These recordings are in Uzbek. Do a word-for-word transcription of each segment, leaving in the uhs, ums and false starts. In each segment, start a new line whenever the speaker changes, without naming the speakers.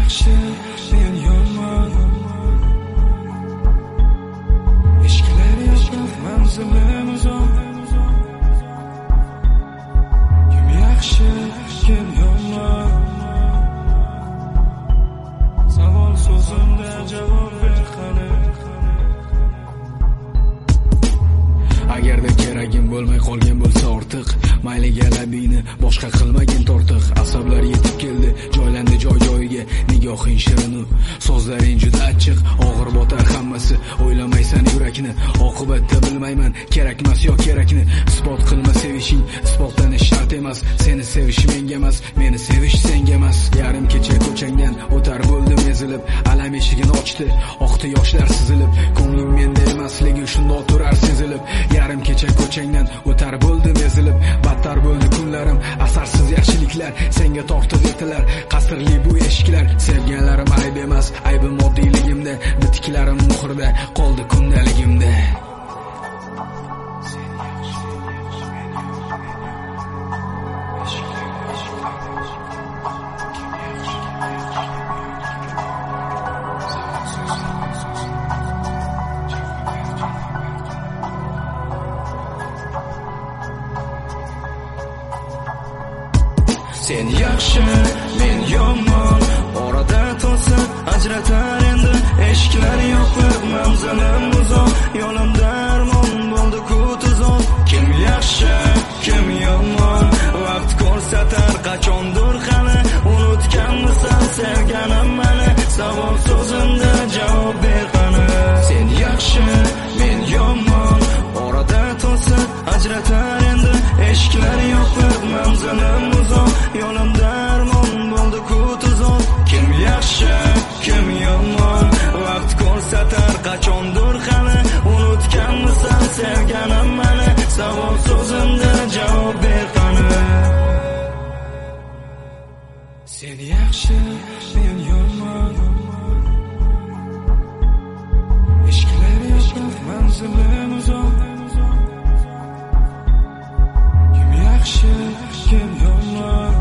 yaxshi, men yomon. Ishqlar yo'q, manzilim uzoq. Kim yaxshi, kim yomon? Savol so'zimda javob ber qani. Agarda keragim bo'lmay qolgan bo'lsa ortiq, mayliga labingni boshqa qilmagin tortiq. Asablar yetib keldi, joylandi joy-joyiga, nigohing shirin, so'zlaring juda achchiq, og'ir botar hammasi, o'ylamaysan yurakni, oqibatda bilmayman, kerakmas yo kerakni. Isbot qilma sevishing, isbotlanish shart emas, seni sevish menga emas, meni sevish senga emas. Yarim kecha ko'changdan o'tar bo'ldim ezilib, alam eshigini ochdi, oqdi yoshlar sizilib, ko'nglim menda emasligi shundoq turar sezilib. Yarim kecha ko'changdan o'tar bo'ldim ezilib, battar bo'ldi kunlarim, asarsiz yaxshiliklar senga tortib etilar, qasrli bu eshiklar. Sevganlarim ayb emas, aybim oddiyligimda, bitiklarim muhrda qoldi kundaligimda. Sen yaxshi, men yomon, orada to'sib ajratar endi. Eshiklar yopiq, manzilim uzoq, yo'limda armon bo'ldi ku tuzoq. Kim yaxshi, kim yomon, vaqt ko'rsatar qachondir hali. Unutganmisan sevganim mani, savol so'zimda javob ber qani. Sen yaxshi, men yomon, orada to'sib ajratar endi. Eshiklar yopiq, manzilim uzoq, yo'limda armon bo'ldi ku tuzoq. Kim yaxshi, kim yomon, vaqt ko'rsatar qachondir hali. Unutganmisan sevganim mani, savol so'zimda javob ber qani. Sen yaxshi, men yomon. Ishqlar yo'q, manzilim uzoq. Kim yaxshi, kim yomon?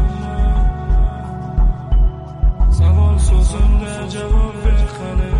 Savol so'zimda javob ber qani.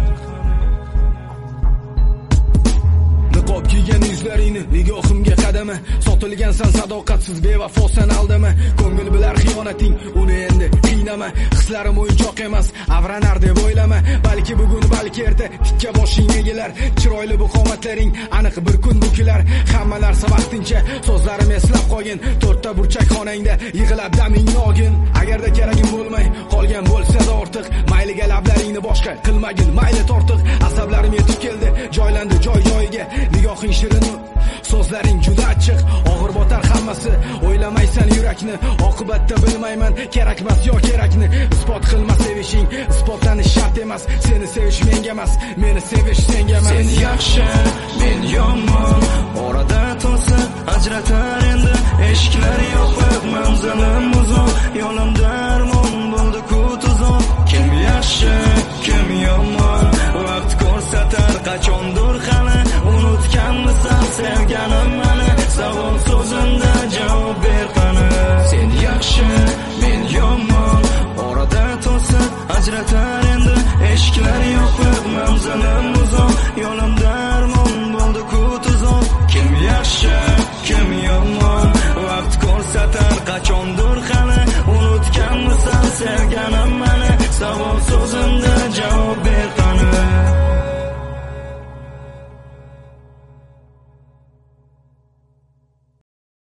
Niqob kiygan yuzlaringni nigohimga qadama, sotilgansan sadoqatsiz bevafosan aldama. Ko'ngil bilar xiyonating, uni endi qiynama. Hislarim o'yinchoq emas, avranar deb o'ylama. Balki bugun, balki erta tikka boshing egilar. Chiroyli bu qomatlaring aniq bir kun bukilar. Hamma narsa vaqtincha, so'zlarim eslab qolgin. To'rtta burchak xonangda yig'ilab daming nogin. Agarda keragim bo'lmay qolgan bo'lsa da ortiq, mayliga lablaringni boshqa qilmagin, mayli tortiq. Asablarim yetib keldi, joylandi joy-joyiga, nigohing shirin, so'zlaring juda achchiq, og'ir botar hammasi, o'ylamaysan yurakni, oqibatda bilmayman, kerakmas yo kerakni. Isbot qilma sevishing, isbotlanish shart emas, seni sevish menga emas, meni sevish senga emas. Sen yaxshi, men yomon, orada to'sib ajratar endi. Eshiklar yopiq, manzilim uzoq, yo'limda armon bo'ldi ku tuzoq. Kim yaxshi, kim yomon, vaqt ko'rsatar qachondir hali. Unutganmisan sevganim mani, savol so'zimda javob ber qani. Sen yaxshi, men yomon, orada to'sib ajratar endi. Eshiklar yopiq, manzilim